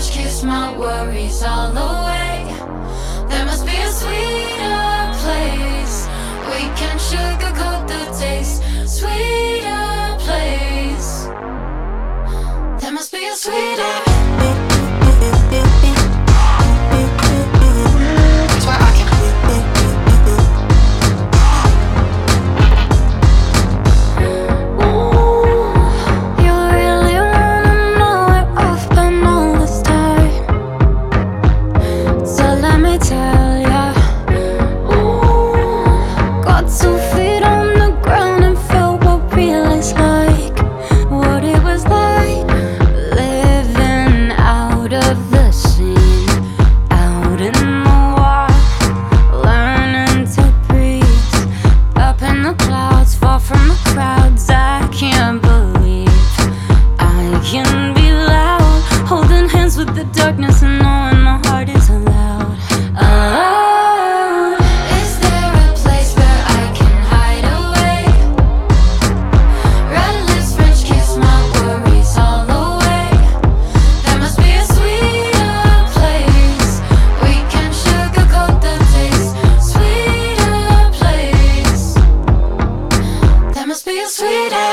French kiss my worries all away. There must be a sweeter place. We can sugarcoat the taste. Sweeter place. There must be a sweeter. With the darkness and knowing my heart is allowed. Is there a place where I can hide away? Red lips, French kiss my worries all away. There must be a sweeter place. We can sugarcoat the taste. Sweeter place. There must be a sweeter.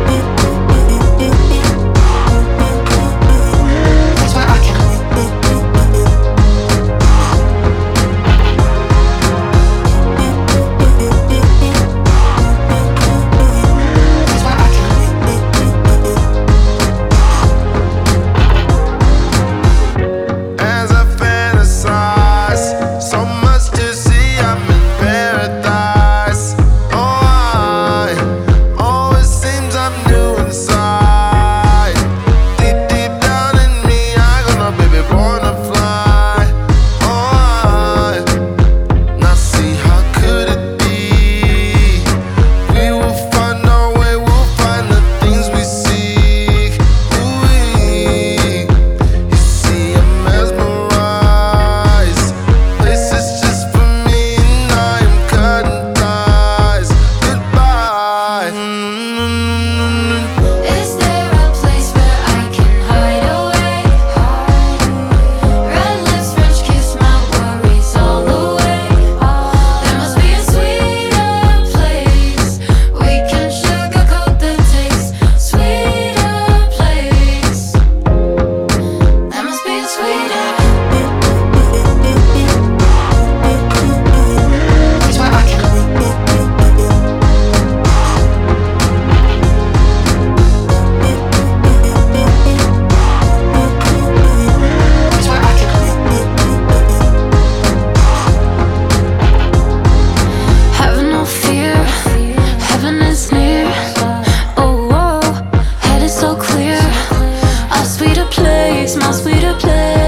My sweeter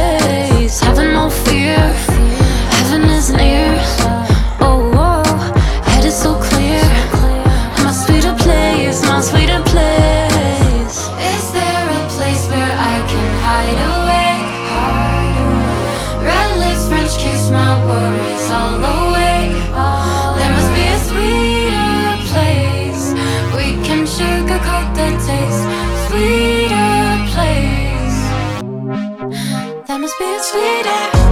place, having no fear, heaven is near. Oh, oh, head is so clear. My sweeter place, my sweeter place. Is there a place where I can hide away? Red lips, French kiss my worries all away. There must be a sweeter place. We can sugarcoat the taste. Sweeter place. There must be a sweeter.